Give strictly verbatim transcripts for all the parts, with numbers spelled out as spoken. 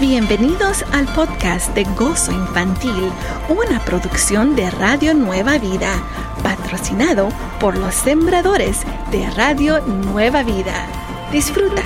Bienvenidos al podcast de Gozo Infantil, una producción de Radio Nueva Vida, patrocinado por los sembradores de Radio Nueva Vida. Disfruta.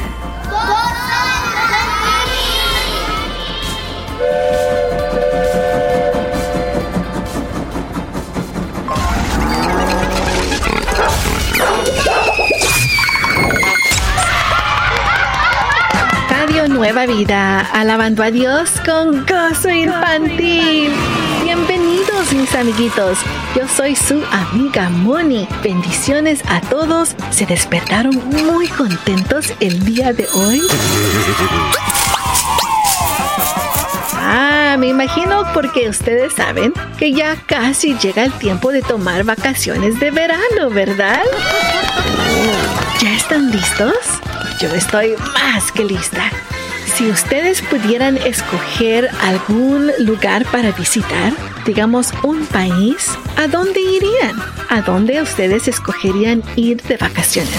Radio Nueva Vida, alabando a Dios con Gozo Infantil. Bienvenidos, mis amiguitos. Yo soy su amiga Moni. Bendiciones a todos. ¿Se despertaron muy contentos el día de hoy? Ah, me imagino porque ustedes saben que ya casi llega el tiempo de tomar vacaciones de verano, ¿verdad? ¿Ya están listos? Yo estoy más que lista. Si ustedes pudieran escoger algún lugar para visitar, digamos un país, ¿a dónde irían? ¿A dónde ustedes escogerían ir de vacaciones?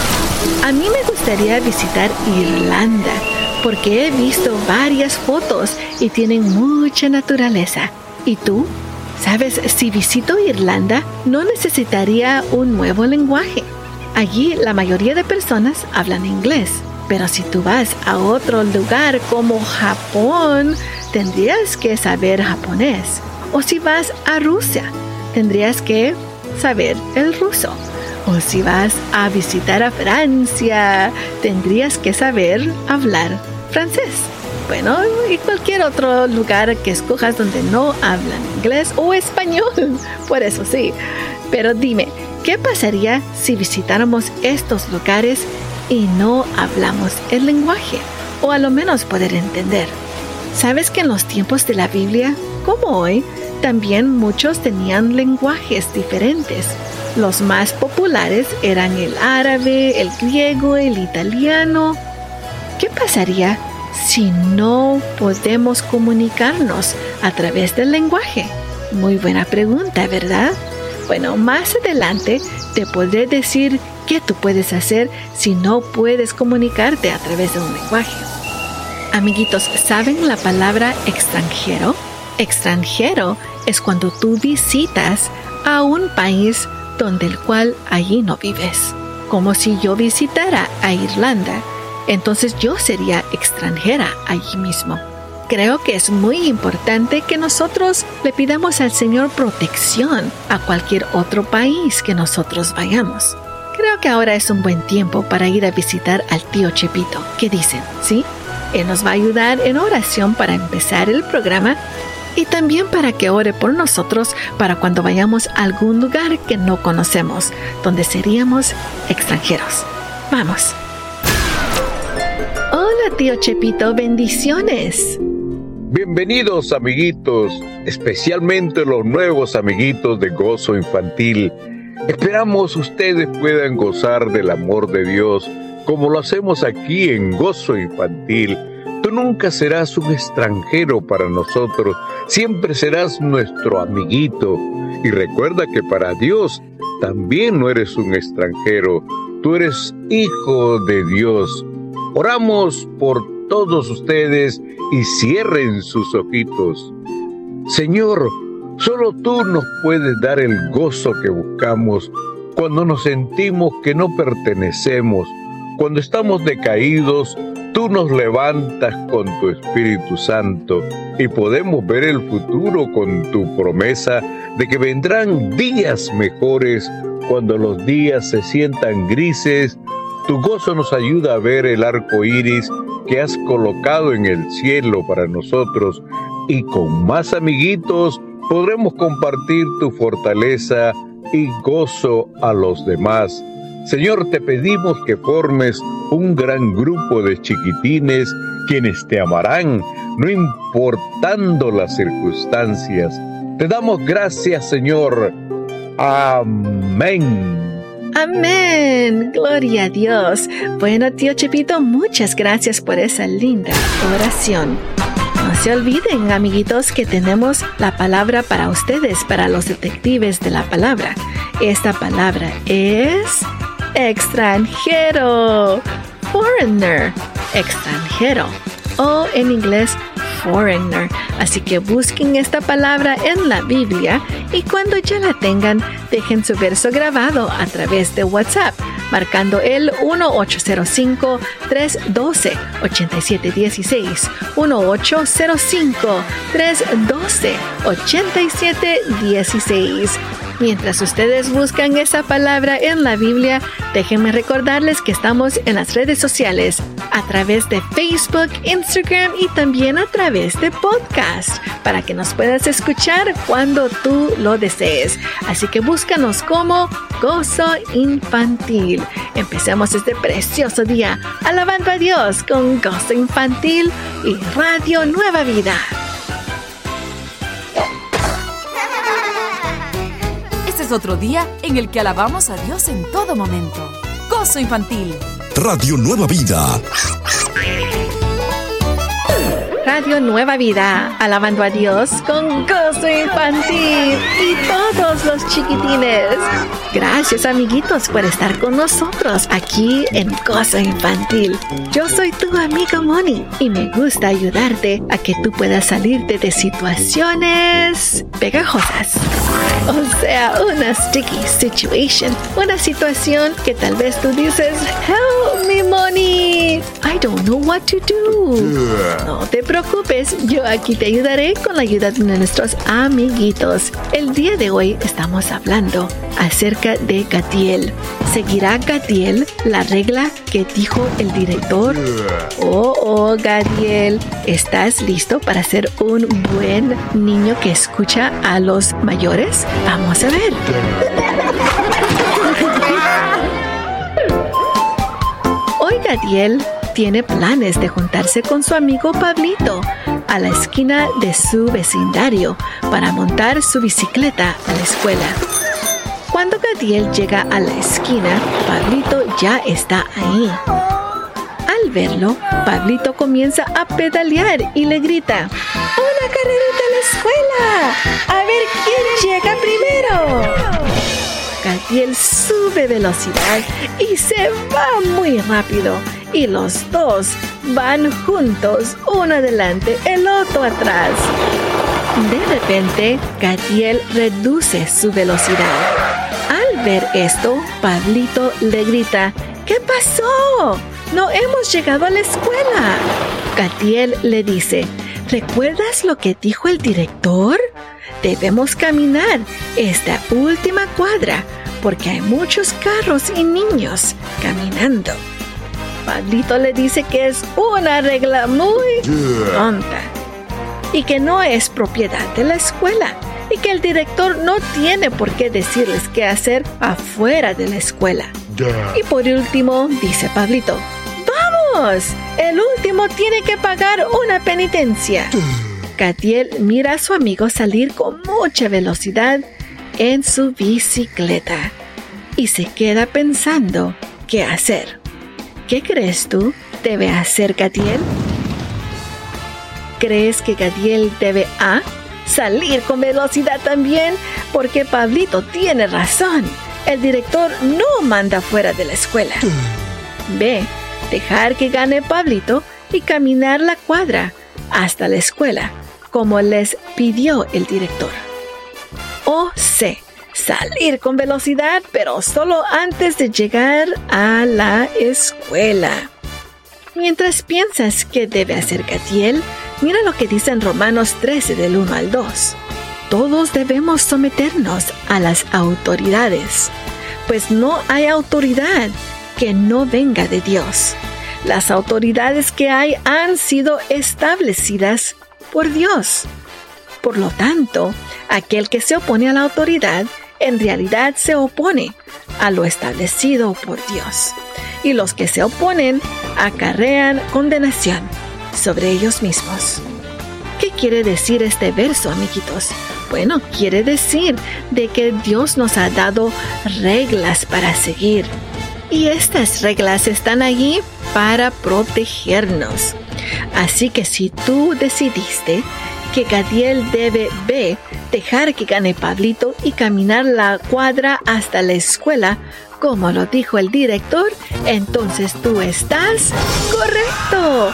A mí me gustaría visitar Irlanda, porque he visto varias fotos y tienen mucha naturaleza. ¿Y tú? ¿Sabes? Si visito Irlanda, no necesitaría un nuevo lenguaje. Allí la mayoría de personas hablan inglés. Pero si tú vas a otro lugar como Japón, tendrías que saber japonés. O si vas a Rusia, tendrías que saber el ruso. O si vas a visitar a Francia, tendrías que saber hablar francés. Bueno, y cualquier otro lugar que escojas donde no hablan inglés o español. Por eso sí. Pero dime, ¿qué pasaría si visitáramos estos lugares y no hablamos el lenguaje, o a lo menos poder entender? ¿Sabes que en los tiempos de la Biblia, como hoy, también muchos tenían lenguajes diferentes? Los más populares eran el árabe, el griego, el italiano. ¿Qué pasaría si no podemos comunicarnos a través del lenguaje? Muy buena pregunta, ¿verdad? Bueno, más adelante te podré decir qué tú puedes hacer si no puedes comunicarte a través de un lenguaje. Amiguitos, ¿saben la palabra extranjero? Extranjero es cuando tú visitas a un país donde el cual allí no vives. Como si yo visitara a Irlanda, entonces yo sería extranjera allí mismo. Creo que es muy importante que nosotros le pidamos al Señor protección a cualquier otro país que nosotros vayamos. Creo que ahora es un buen tiempo para ir a visitar al tío Chepito. ¿Qué dicen? ¿Sí? Él nos va a ayudar en oración para empezar el programa y también para que ore por nosotros para cuando vayamos a algún lugar que no conocemos, donde seríamos extranjeros. ¡Vamos! Hola, tío Chepito, bendiciones. Bienvenidos, amiguitos, especialmente los nuevos amiguitos de Gozo Infantil. Esperamos ustedes puedan gozar del amor de Dios como lo hacemos aquí en Gozo Infantil. Tú nunca serás un extranjero para nosotros, siempre serás nuestro amiguito. Y recuerda que para Dios también no eres un extranjero, tú eres hijo de Dios. Oramos por todos ustedes y cierren sus ojitos. Señor, solo tú nos puedes dar el gozo que buscamos cuando nos sentimos que no pertenecemos. Cuando estamos decaídos, tú nos levantas con tu Espíritu Santo y podemos ver el futuro con tu promesa de que vendrán días mejores. Cuando los días se sientan grises, tu gozo nos ayuda a ver el arco iris que has colocado en el cielo para nosotros, y con más amiguitos podremos compartir tu fortaleza y gozo a los demás. Señor, te pedimos que formes un gran grupo de chiquitines quienes te amarán, no importando las circunstancias. Te damos gracias, Señor. Amén. Amén. Gloria a Dios. Bueno, tío Chepito, muchas gracias por esa linda oración. No se olviden, amiguitos, que tenemos la palabra para ustedes, para los detectives de la palabra. Esta palabra es extranjero. Foreigner. Extranjero. O en inglés, foreigner. Así que busquen esta palabra en la Biblia y cuando ya la tengan, dejen su verso grabado a través de WhatsApp, marcando el uno ocho cero cinco, tres uno dos, ocho siete uno seis, uno ocho cero cinco, tres uno dos, ocho siete uno seis. Mientras ustedes buscan esa palabra en la Biblia, déjenme recordarles que estamos en las redes sociales a través de Facebook, Instagram y también a través de podcast para que nos puedas escuchar cuando tú lo desees. Así que búscanos como Gozo Infantil. Empecemos este precioso día alabando a Dios con Gozo Infantil y Radio Nueva Vida. Otro día en el que alabamos a Dios en todo momento. Gozo Infantil. Radio Nueva Vida. Radio Nueva Vida, alabando a Dios con Gozo Infantil y todos los chiquitines. Gracias, amiguitos, por estar con nosotros aquí en Gozo Infantil. Yo soy tu amiga Moni y me gusta ayudarte a que tú puedas salirte de situaciones pegajosas. O sea, una sticky situation, una situación que tal vez tú dices, help me, Moni, I don't know what to do. No te preocupes, yo aquí te ayudaré con la ayuda de nuestros amiguitos. El día de hoy estamos hablando acerca de Gadiel. ¿Seguirá Gadiel la regla que dijo el director? Oh, oh, Gadiel, ¿estás listo para ser un buen niño que escucha a los mayores? Vamos a ver. Hoy Gadiel tiene planes de juntarse con su amigo Pablito a la esquina de su vecindario para montar su bicicleta a la escuela. Cuando Gadiel llega a la esquina, Pablito ya está ahí. Al verlo, Pablito comienza a pedalear y le grita, ¡una carrerita a la escuela! ¡A ver quién llega primero! Gadiel sube velocidad y se va muy rápido. Y los dos van juntos, uno adelante, el otro atrás. De repente, Gadiel reduce su velocidad. Al ver esto, Pablito le grita, ¿qué pasó? No hemos llegado a la escuela. Gadiel le dice, ¿recuerdas lo que dijo el director? Debemos caminar esta última cuadra porque hay muchos carros y niños caminando. Pablito le dice que es una regla muy tonta y que no es propiedad de la escuela y que el director no tiene por qué decirles qué hacer afuera de la escuela. Y por último, dice Pablito, ¡vamos! El último tiene que pagar una penitencia. Gadiel mira a su amigo salir con mucha velocidad en su bicicleta y se queda pensando qué hacer. ¿Qué crees tú debe hacer Gadiel? ¿Crees que Gadiel debe A, salir con velocidad también? Porque Pablito tiene razón. El director no manda fuera de la escuela. B, dejar que gane Pablito y caminar la cuadra hasta la escuela, como les pidió el director. O C, salir con velocidad, pero solo antes de llegar a la escuela. Mientras piensas qué debe hacer Gadiel, mira lo que dice en Romanos trece del uno al dos. Todos debemos someternos a las autoridades, pues no hay autoridad que no venga de Dios. Las autoridades que hay han sido establecidas por Dios. Por lo tanto, aquel que se opone a la autoridad en realidad se opone a lo establecido por Dios. Y los que se oponen acarrean condenación sobre ellos mismos. ¿Qué quiere decir este verso, amiguitos? Bueno, quiere decir de que Dios nos ha dado reglas para seguir. Y estas reglas están allí para protegernos. Así que si tú decidiste que Gadiel debe B, dejar que gane Pablito y caminar la cuadra hasta la escuela, como lo dijo el director, entonces tú estás correcto.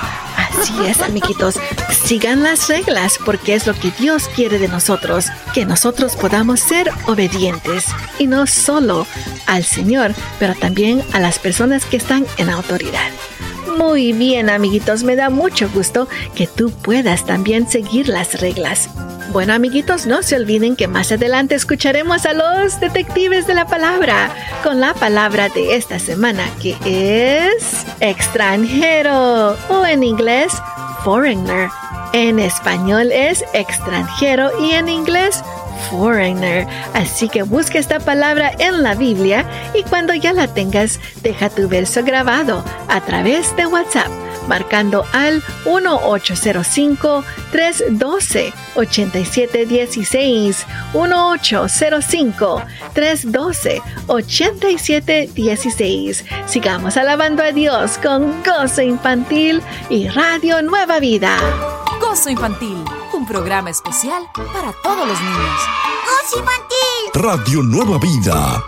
Así es, amiguitos. Sigan las reglas porque es lo que Dios quiere de nosotros. Que nosotros podamos ser obedientes. Y no solo al Señor, pero también a las personas que están en autoridad. Muy bien, amiguitos. Me da mucho gusto que tú puedas también seguir las reglas. Bueno, amiguitos, no se olviden que más adelante escucharemos a los detectives de la palabra con la palabra de esta semana, que es extranjero o en inglés foreigner. En español es extranjero y en inglés foreigner. Así que busca esta palabra en la Biblia y cuando ya la tengas, deja tu verso grabado a través de WhatsApp, marcando al uno ocho cero cinco, tres uno dos, ocho siete uno seis, uno ocho cero cinco, tres uno dos, ocho siete uno seis. Sigamos alabando a Dios con Gozo Infantil y Radio Nueva Vida. Gozo Infantil, un programa especial para todos los niños. ¡Gozo Infantil! Radio Nueva Vida.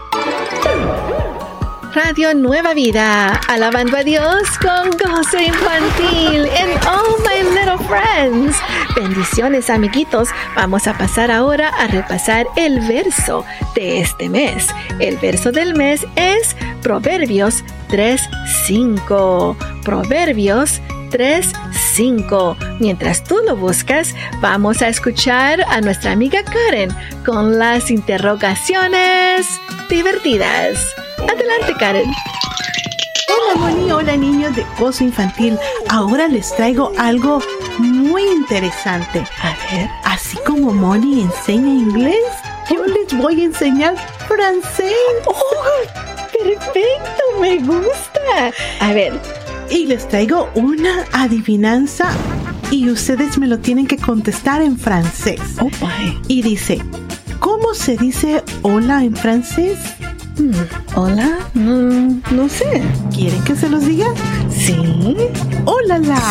Radio Nueva Vida, alabando a Dios con Gozo Infantil en All My Little Friends. Bendiciones, amiguitos. Vamos a pasar ahora a repasar el verso de este mes. El verso del mes es Proverbios tres cinco. Proverbios tres cinco. Mientras tú lo buscas, vamos a escuchar a nuestra amiga Karen con las interrogaciones divertidas. Adelante, Karen. Hola, Moni. Hola, niños de Gozo Infantil. Ahora les traigo algo muy interesante. A ver. Así como Moni enseña inglés, yo les voy a enseñar francés. ¡Oh! ¡Perfecto! ¡Me gusta! A ver. Y les traigo una adivinanza y ustedes me lo tienen que contestar en francés. Oh, my. Y dice, ¿cómo se dice hola en francés? Hmm, ¿Hola? No, no sé. ¿Quieren que se los diga? Sí. ¡Hola!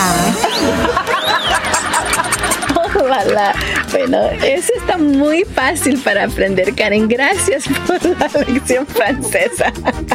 ¡Hola! Bueno, eso está muy fácil para aprender, Karen. Gracias por la lección francesa.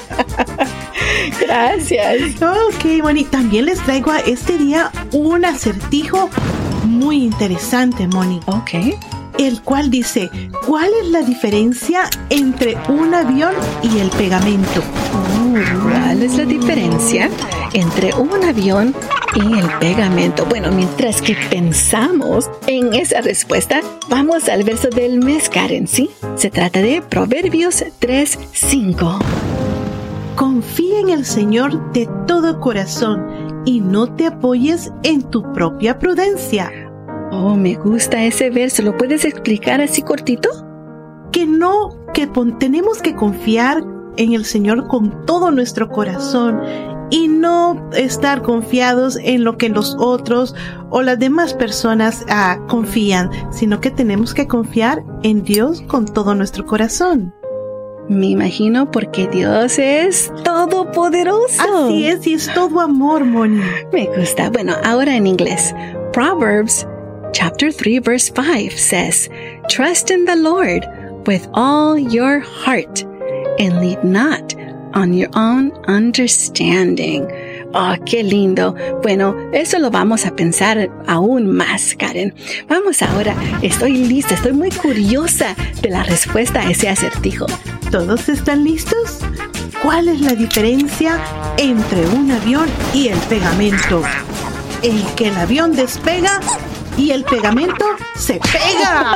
Gracias. Ok, Moni. También les traigo a este día un acertijo muy interesante, Moni. Ok. El cual dice, ¿cuál es la diferencia entre un avión y el pegamento? Oh, ¿cuál es la diferencia entre un avión y el pegamento? Bueno, mientras que pensamos en esa respuesta, vamos al verso del mes, Karen, ¿sí? Se trata de Proverbios tres cinco. Confía en el Señor de todo corazón y no te apoyes en tu propia prudencia. Oh, me gusta ese verso. ¿Lo puedes explicar así cortito? Que no, que pon, tenemos que confiar en el Señor con todo nuestro corazón y no estar confiados en lo que los otros o las demás personas ah, confían, sino que tenemos que confiar en Dios con todo nuestro corazón. Me imagino porque Dios es todopoderoso. Así es, y es todo amor, Moni. Me gusta. Bueno, ahora en inglés. Proverbs chapter three verse five says, "Trust in the Lord with all your heart and lean not on your own understanding." Oh, qué lindo. Bueno, eso lo vamos a pensar aún más, Karen. Vamos ahora. Estoy lista, estoy muy curiosa de la respuesta a ese acertijo. ¿Todos están listos? ¿Cuál es la diferencia entre un avión y el pegamento? El que el avión despega y el pegamento se pega.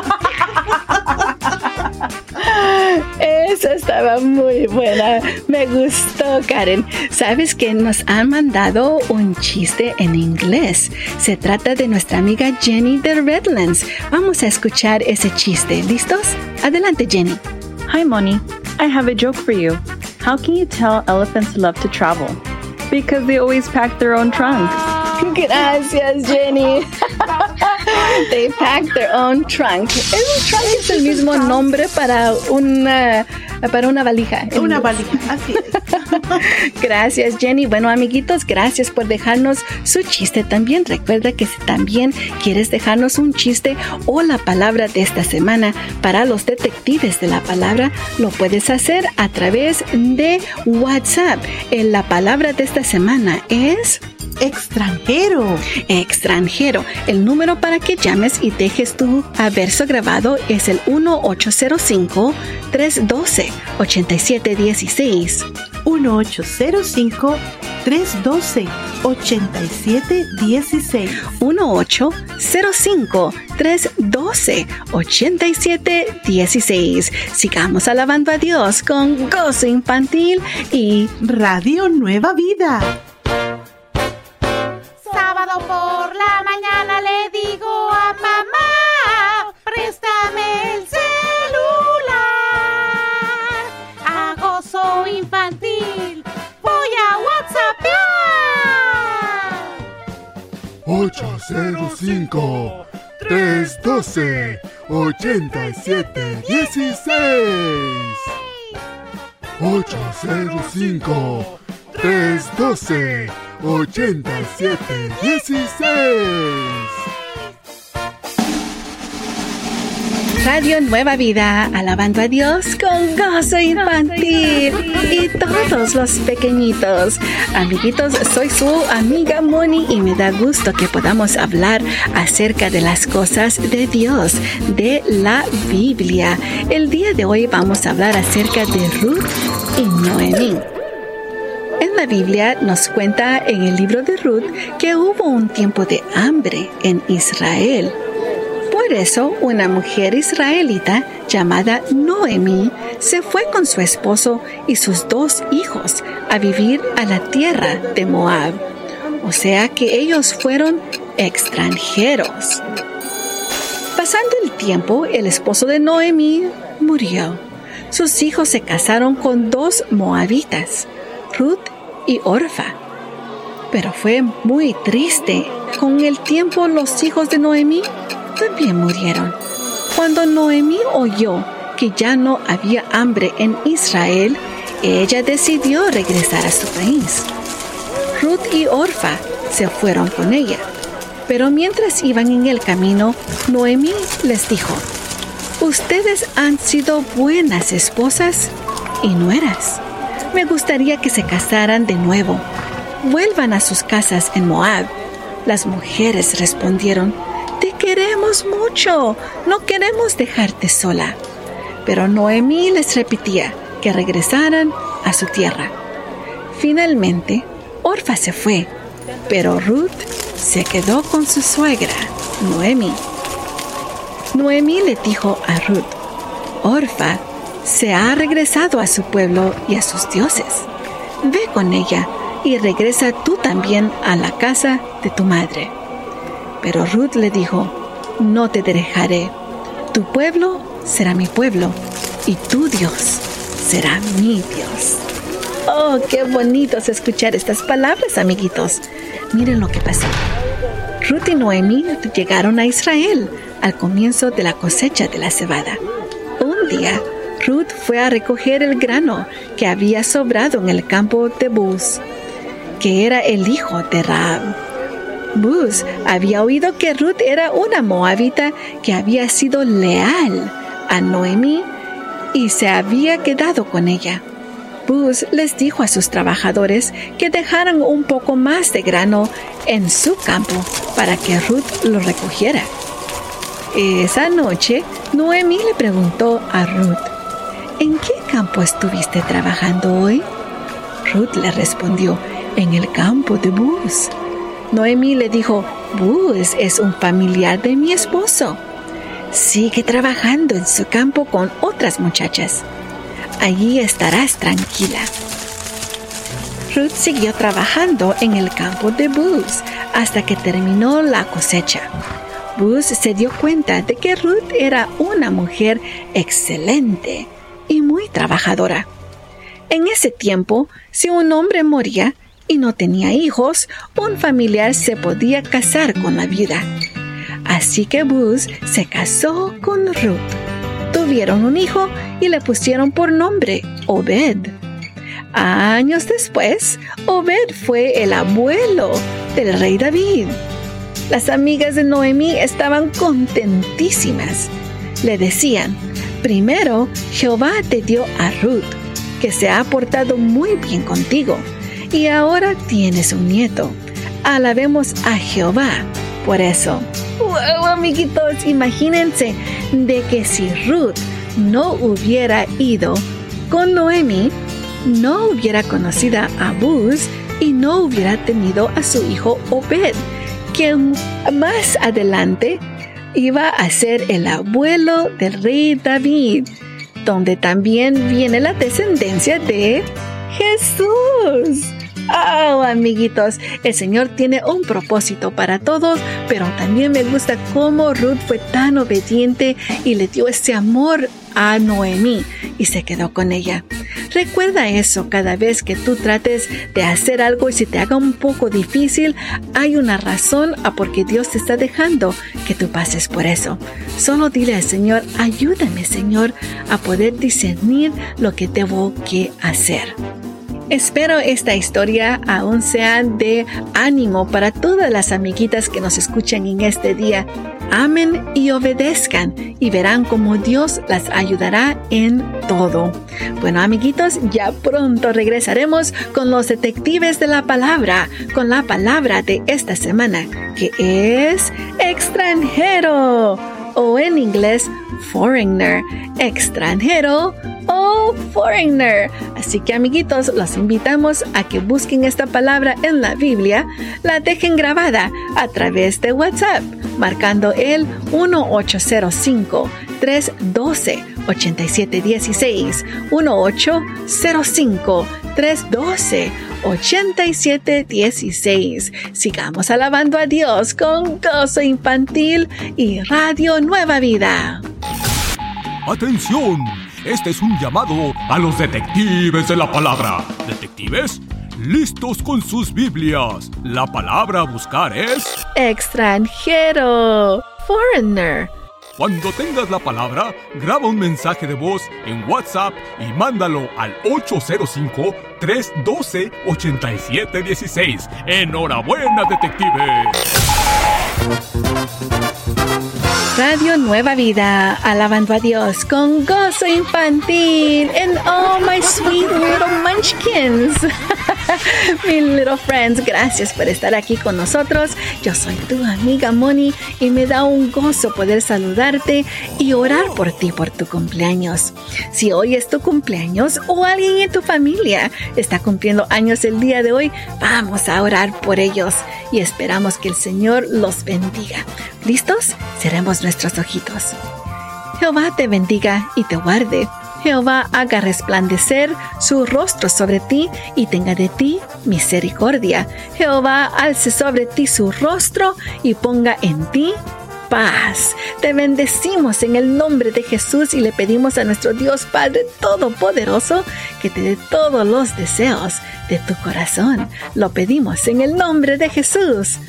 Esa estaba muy buena. Me gustó, Karen. ¿Sabes que nos han mandado un chiste en inglés? Se trata de nuestra amiga Jenny de Redlands. Vamos a escuchar ese chiste. ¿Listos? Adelante, Jenny. Hi, Moni. I have a joke for you. How can you tell elephants love to travel? Because they always pack their own trunks. Gracias, Jenny. They pack their own trunk. El trunk es el mismo nombre para una, para una valija. Una valija, así es. Gracias, Jenny. Bueno, amiguitos, gracias por dejarnos su chiste también. Recuerda que si también quieres dejarnos un chiste o la palabra de esta semana para los detectives de la palabra, lo puedes hacer a través de WhatsApp. La palabra de esta semana es... extranjero. Extranjero. El número para que llames y dejes tu verso grabado es el uno ocho cero cinco, tres uno dos, ocho siete uno seis. uno ocho cero cinco, tres uno dos, ocho siete uno seis. uno ocho cero cinco, tres uno dos, ocho siete uno seis. Sigamos alabando a Dios con Gozo Infantil y Radio Nueva Vida. Sábado por la mañana le digo a mamá, préstame el celular. A Gozo Infantil voy a WhatsAppear. ocho cero cinco, tres uno dos, ocho siete uno seis. ocho cero cinco, tres uno dos, ocho siete uno seis. Radio Nueva Vida, alabando a Dios con Gozo Infantil y todos los pequeñitos. Amiguitos, soy su amiga Moni y me da gusto que podamos hablar acerca de las cosas de Dios, de la Biblia. El día de hoy vamos a hablar acerca de Ruth y Noemí. En la Biblia nos cuenta en el libro de Ruth que hubo un tiempo de hambre en Israel. Por eso, una mujer israelita llamada Noemí se fue con su esposo y sus dos hijos a vivir a la tierra de Moab. O sea que ellos fueron extranjeros. Pasando el tiempo, el esposo de Noemí murió. Sus hijos se casaron con dos moabitas, Ruth y Orfa. Pero fue muy triste. Con el tiempo, los hijos de Noemí también murieron. Cuando Noemí oyó que ya no había hambre en Israel, ella decidió regresar a su país. Ruth y Orfa se fueron con ella. Pero mientras iban en el camino, Noemí les dijo: ustedes han sido buenas esposas y nueras. Me gustaría que se casaran de nuevo. Vuelvan a sus casas en Moab. Las mujeres respondieron: te queremos mucho, no queremos dejarte sola. Pero Noemí les repetía que regresaran a su tierra. Finalmente, Orfa se fue, pero Ruth se quedó con su suegra, Noemí. Noemí le dijo a Ruth: Orfa se ha regresado a su pueblo y a sus dioses. Ve con ella y regresa tú también a la casa de tu madre. Pero Ruth le dijo: no te dejaré. Tu pueblo será mi pueblo y tu Dios será mi Dios. Oh, qué bonito es escuchar estas palabras, amiguitos. Miren lo que pasó. Ruth y Noemí llegaron a Israel al comienzo de la cosecha de la cebada. Un día, Ruth fue a recoger el grano que había sobrado en el campo de Buz, que era el hijo de Rahab. Buz había oído que Ruth era una moabita que había sido leal a Noemí y se había quedado con ella. Buz les dijo a sus trabajadores que dejaran un poco más de grano en su campo para que Ruth lo recogiera. Esa noche, Noemí le preguntó a Ruth: ¿en qué campo estuviste trabajando hoy? Ruth le respondió: en el campo de Buz. Noemí le dijo: Buz es un familiar de mi esposo. Sigue trabajando en su campo con otras muchachas. Allí estarás tranquila. Ruth siguió trabajando en el campo de Buz hasta que terminó la cosecha. Buz se dio cuenta de que Ruth era una mujer excelente y muy trabajadora. En ese tiempo, si un hombre moría y no tenía hijos, un familiar se podía casar con la viuda. Así que Buz se casó con Ruth. Tuvieron un hijo y le pusieron por nombre Obed. Años después, Obed fue el abuelo del rey David. Las amigas de Noemí estaban contentísimas. Le decían, primero, Jehová te dio a Ruth, que se ha portado muy bien contigo, y ahora tienes un nieto. Alabemos a Jehová por eso. ¡Wow, amiguitos! Imagínense de que si Ruth no hubiera ido con Noemí, no hubiera conocido a Buz y no hubiera tenido a su hijo Obed, que más adelante iba a ser el abuelo del rey David, donde también viene la descendencia de Jesús. Oh, amiguitos, el Señor tiene un propósito para todos, pero también me gusta cómo Ruth fue tan obediente y le dio ese amor a Noemí y se quedó con ella. Recuerda eso cada vez que tú trates de hacer algo y si te haga un poco difícil, hay una razón a por qué Dios te está dejando que tú pases por eso. Solo dile al Señor, ayúdame, Señor, a poder discernir lo que debo que hacer. Espero esta historia aún sea de ánimo para todas las amiguitas que nos escuchan en este día. Amen y obedezcan y verán cómo Dios las ayudará en todo. Bueno, amiguitos, ya pronto regresaremos con los detectives de la palabra, con la palabra de esta semana, que es extranjero, o en inglés, foreigner, extranjero o foreigner. Así que, amiguitos, los invitamos a que busquen esta palabra en la Biblia, la dejen grabada a través de WhatsApp, marcando el uno ocho cero cinco, tres uno dos, ocho siete uno seis, uno ocho cero cinco, tres uno dos, ocho siete uno seis. Sigamos alabando a Dios con Gozo Infantil y Radio Nueva Vida. ¡Atención! Este es un llamado a los detectives de la palabra. ¿Detectives? ¡Listos con sus Biblias! La palabra a buscar es... extranjero, foreigner. Cuando tengas la palabra, graba un mensaje de voz en WhatsApp y mándalo al ocho cero cinco, tres uno dos, ocho siete uno seis. ¡Enhorabuena, detectives! Radio Nueva Vida, alabando a Dios con Gozo Infantil and oh my sweet little munchkins. Mi little friends, gracias por estar aquí con nosotros. Yo soy tu amiga Moni y me da un gozo poder saludarte y orar por ti por tu cumpleaños. Si hoy es tu cumpleaños o alguien en tu familia está cumpliendo años el día de hoy, vamos a orar por ellos y esperamos que el Señor los bendiga. ¿Listos? Cerremos nuestros ojitos. Jehová te bendiga y te guarde. Jehová haga resplandecer su rostro sobre ti y tenga de ti misericordia. Jehová alce sobre ti su rostro y ponga en ti paz. Te bendecimos en el nombre de Jesús y le pedimos a nuestro Dios Padre Todopoderoso que te dé todos los deseos de tu corazón. Lo pedimos en el nombre de Jesús.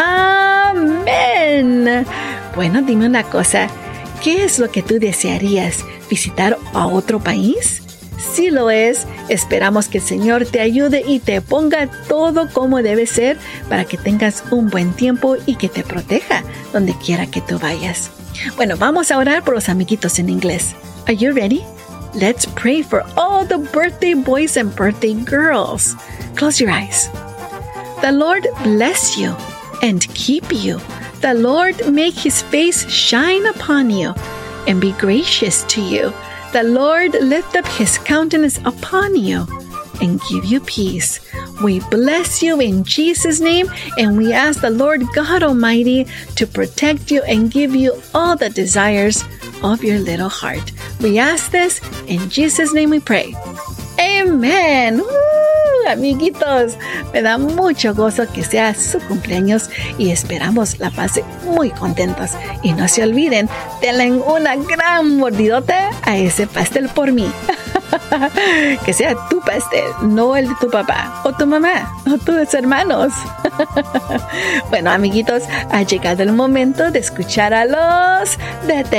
Amén. Bueno, dime una cosa. ¿Qué es lo que tú desearías? ¿Visitar a otro país? Si lo es, esperamos que el Señor te ayude y te ponga todo como debe ser para que tengas un buen tiempo y que te proteja donde quiera que tú vayas. Bueno, vamos a orar por los amiguitos en inglés. Are you ready? Let's pray for all the birthday boys and birthday girls. Close your eyes. The Lord bless you and keep you. The Lord make his face shine upon you and be gracious to you. The Lord lift up his countenance upon you and give you peace. We bless you in Jesus' name, and we ask the Lord God Almighty to protect you and give you all the desires of your little heart. We ask this in Jesus' name we pray. Amen. ¡Uh, amiguitos! Me da mucho gozo que sea su cumpleaños y esperamos la pasen muy contentos. Y no se olviden, denle una gran mordidota a ese pastel por mí. Que sea tu pastel, no el de tu papá o tu mamá o tus hermanos. Bueno, amiguitos, ha llegado el momento de escuchar a los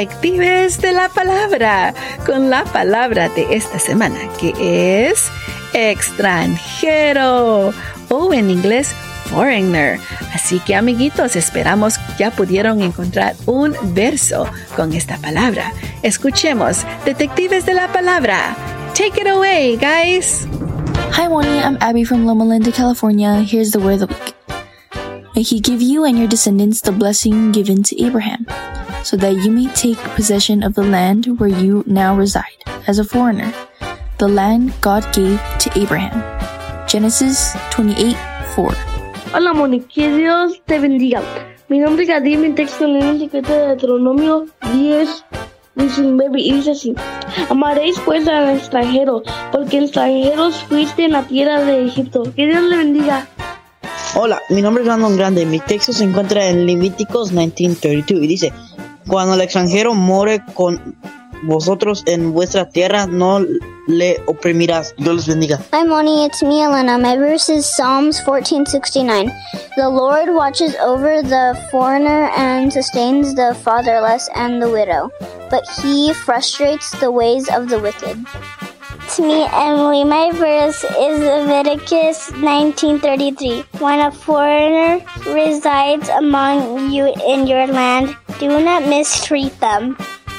detectives de la palabra con la palabra de esta semana, que es extranjero o en inglés foreigner. Así que amiguitos, esperamos ya pudieron encontrar un verso con esta palabra. Escuchemos, Detectives de la Palabra. Take it away, guys. Hi, Wani. I'm Abby from Loma Linda, California. Here's the word of the week. May he give you and your descendants the blessing given to Abraham, so that you may take possession of the land where you now reside as a foreigner, the land God gave to Abraham. Genesis twenty-eight four. Hola, Moni, que Dios te bendiga. Mi nombre es Gadir, mi texto en el secreto de Deuteronomio diez, diecinueve y dice así: amaréis pues al extranjero, porque extranjeros fuiste en la tierra de Egipto. Que Dios le bendiga. Hola, mi nombre es Brandon Grande. Mi texto se encuentra en Levíticos diecinueve treinta y dos y dice: cuando el extranjero more con vosotros en vuestra tierra, no le oprimirás. Dios les bendiga. Hi, Moni. It's me, Elena. My verse is Psalms fourteen sixty-nine. The Lord watches over the foreigner and sustains the fatherless and the widow, but he frustrates the ways of the wicked. It's me, Emily. My verse is Leviticus nineteen thirty-three. When a foreigner resides among you in your land, do not mistreat them.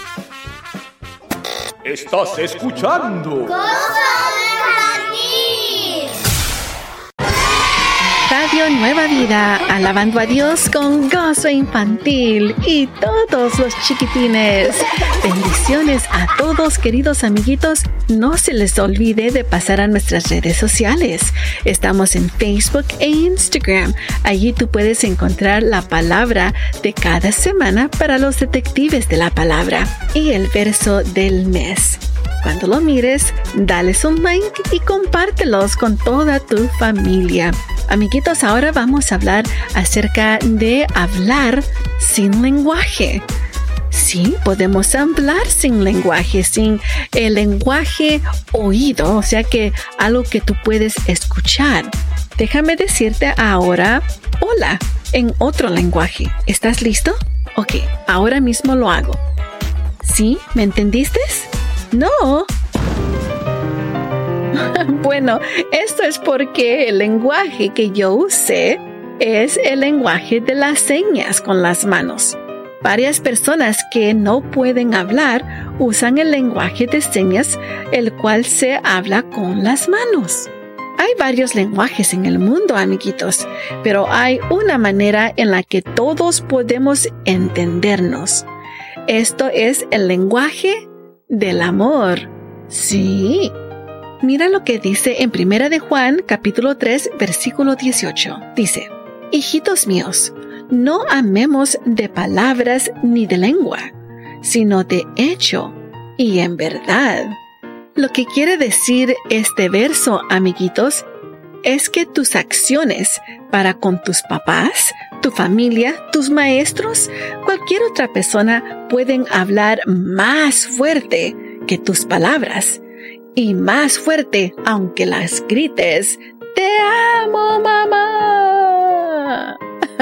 Estás escuchando Radio Nueva Vida, alabando a Dios con gozo infantil y todos los chiquitines. Bendiciones a todos, queridos amiguitos. No se les olvide de pasar a nuestras redes sociales. Estamos en Facebook e Instagram. Allí tú puedes encontrar la palabra de cada semana para los detectives de la palabra y el verso del mes. Cuando lo mires, dales un like y compártelos con toda tu familia. Amiguitos, ahora vamos a hablar acerca de hablar sin lenguaje. Sí, podemos hablar sin lenguaje, sin el lenguaje oído, o sea que algo que tú puedes escuchar. Déjame decirte ahora hola en otro lenguaje. ¿Estás listo? Ok, ahora mismo lo hago. ¿Sí? ¿Me entendiste? No. Bueno, esto es porque el lenguaje que yo usé es el lenguaje de las señas con las manos. Varias personas que no pueden hablar usan el lenguaje de señas, el cual se habla con las manos. Hay varios lenguajes en el mundo, amiguitos, pero hay una manera en la que todos podemos entendernos. Esto es el lenguaje del amor. Sí. Mira lo que dice en Primera de Juan, capítulo tres, versículo dieciocho. Dice: hijitos míos, no amemos de palabras ni de lengua, sino de hecho y en verdad. Lo que quiere decir este verso, amiguitos, es que tus acciones para con tus papás, tu familia, tus maestros, cualquier otra persona pueden hablar más fuerte que tus palabras. Y más fuerte, aunque las grites: ¡Te amo, mamá!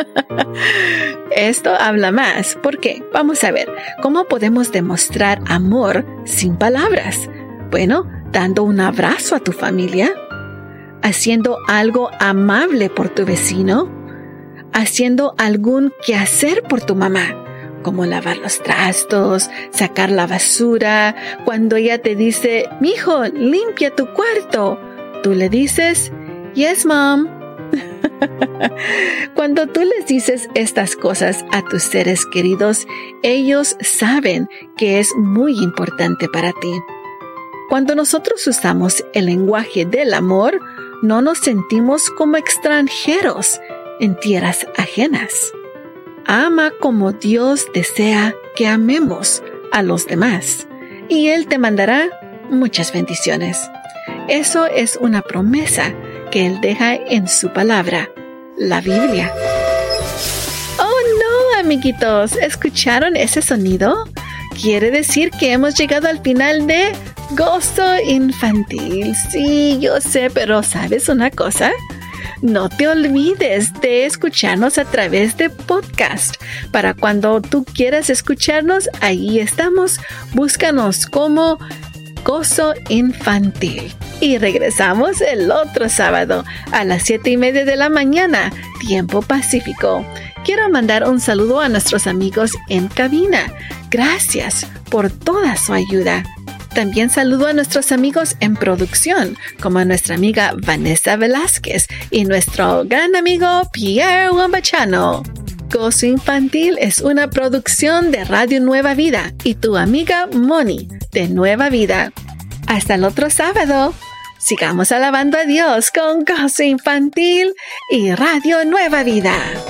Esto habla más. ¿Por qué? Vamos a ver. ¿Cómo podemos demostrar amor sin palabras? Bueno, dando un abrazo a tu familia, haciendo algo amable por tu vecino, haciendo algún quehacer por tu mamá, como lavar los trastos, sacar la basura. Cuando ella te dice: mijo, limpia tu cuarto, tú le dices: yes, mom. Cuando tú les dices estas cosas a tus seres queridos, ellos saben que es muy importante para ti. Cuando nosotros usamos el lenguaje del amor, no nos sentimos como extranjeros en tierras ajenas. Ama como Dios desea que amemos a los demás, y Él te mandará muchas bendiciones. Eso es una promesa que Él deja en su palabra, la Biblia. ¡Oh, no, amiguitos! ¿Escucharon ese sonido? Quiere decir que hemos llegado al final de Gozo Infantil. Sí, yo sé, pero ¿sabes una cosa? No te olvides de escucharnos a través de podcast. Para cuando tú quieras escucharnos, ahí estamos. Búscanos como Gozo Infantil. Y regresamos el otro sábado a las siete y media de la mañana, tiempo pacífico. Quiero mandar un saludo a nuestros amigos en cabina. Gracias por toda su ayuda. También saludo a nuestros amigos en producción, como a nuestra amiga Vanessa Velázquez y nuestro gran amigo Pierre Wambachano. Gozo Infantil es una producción de Radio Nueva Vida y tu amiga Moni de Nueva Vida. Hasta el otro sábado. Sigamos alabando a Dios con Gozo Infantil y Radio Nueva Vida.